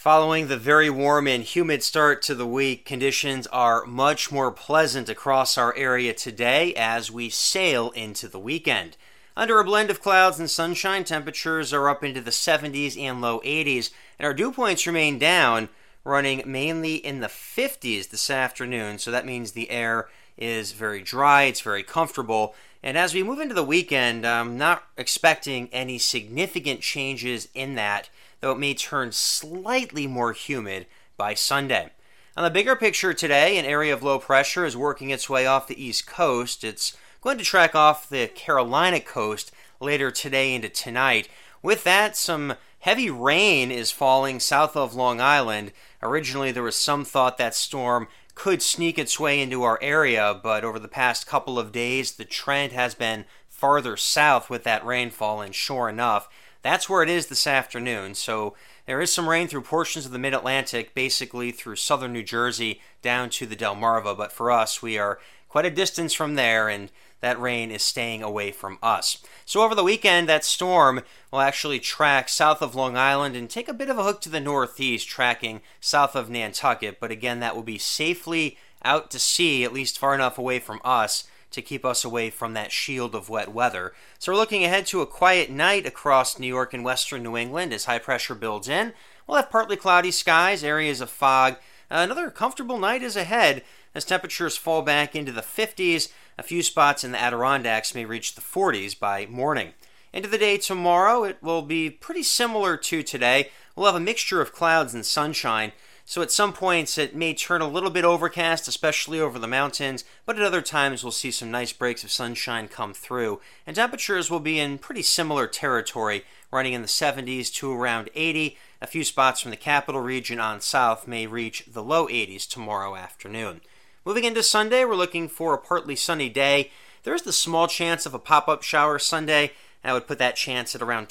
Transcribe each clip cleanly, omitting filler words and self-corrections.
Following the very warm and humid start to the week, conditions are much more pleasant across our area today as we sail into the weekend. Under a blend of clouds and sunshine, temperatures are up into the 70s and low 80s, and our dew points remain down, running mainly in the 50s this afternoon, so that means the air is very dry, it's very comfortable, and as we move into the weekend, I'm not expecting any significant changes in that, though it may turn slightly more humid by Sunday. On the bigger picture today, an area of low pressure is working its way off the east coast. It's going to track off the Carolina coast later today into tonight. With that, some heavy rain is falling south of Long Island. Originally, there was some thought that storm could sneak its way into our area, but over the past couple of days, the trend has been farther south with that rainfall, and sure enough, that's where it is this afternoon. So there is some rain through portions of the mid-Atlantic, basically through southern New Jersey down to the Delmarva. But for us, we are quite a distance from there, and that rain is staying away from us. So over the weekend, that storm will actually track south of Long Island and take a bit of a hook to the northeast, tracking south of Nantucket. But again, that will be safely out to sea, at least far enough away from us to keep us away from that shield of wet weather. So we're looking ahead to a quiet night across New York and western New England as high pressure builds in. We'll have partly cloudy skies, areas of fog. Another comfortable night is ahead as temperatures fall back into the 50s. A few spots in the Adirondacks may reach the 40s by morning. Into the day tomorrow, it will be pretty similar to today. We'll have a mixture of clouds and sunshine. So at some points it may turn a little bit overcast, especially over the mountains, but at other times we'll see some nice breaks of sunshine come through. And temperatures will be in pretty similar territory, running in the 70s to around 80. A few spots from the capital region on south may reach the low 80s tomorrow afternoon. Moving into Sunday, we're looking for a partly sunny day. There is the small chance of a pop-up shower Sunday. I would put that chance at around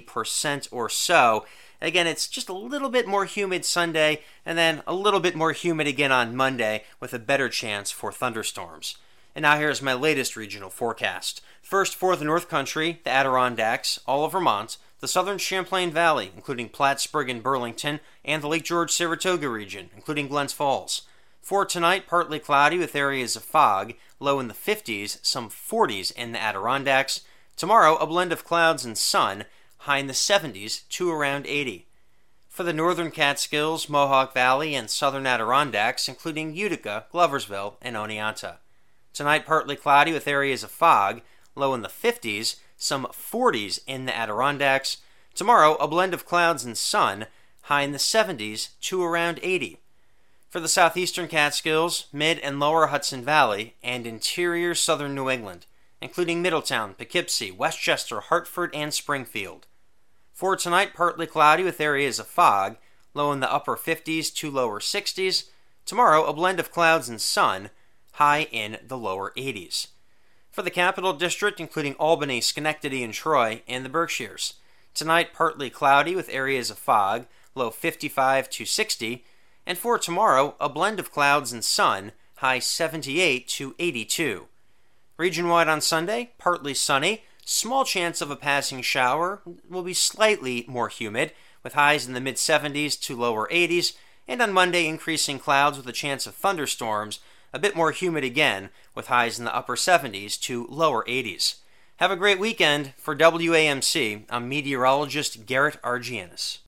20% or so. Again, it's just a little bit more humid Sunday, and then a little bit more humid again on Monday, with a better chance for thunderstorms. And now here's my latest regional forecast. First, for the North Country, the Adirondacks, all of Vermont, the southern Champlain Valley, including Plattsburgh and Burlington, and the Lake George-Saratoga region, including Glens Falls. For tonight, partly cloudy with areas of fog, low in the 50s, some 40s in the Adirondacks. Tomorrow, a blend of clouds and sun, high in the 70s to around 80. For the northern Catskills, Mohawk Valley, and southern Adirondacks, including Utica, Gloversville, and Oneonta. Tonight, partly cloudy with areas of fog, low in the 50s, some 40s in the Adirondacks. Tomorrow, a blend of clouds and sun, high in the 70s to around 80. For the southeastern Catskills, mid and lower Hudson Valley, and interior southern New England, including Middletown, Poughkeepsie, Westchester, Hartford, and Springfield. For tonight, partly cloudy with areas of fog, low in the upper 50s to lower 60s. Tomorrow, a blend of clouds and sun, high in the lower 80s. For the Capital District, including Albany, Schenectady, and Troy, and the Berkshires. Tonight, partly cloudy with areas of fog, low 55 to 60. And for tomorrow, a blend of clouds and sun, high 78 to 82. Region-wide on Sunday, partly sunny. Small chance of a passing shower, will be slightly more humid, with highs in the mid-70s to lower 80s, and on Monday increasing clouds with a chance of thunderstorms, a bit more humid again, with highs in the upper 70s to lower 80s. Have a great weekend. For WAMC, I'm meteorologist Garrett Argianis.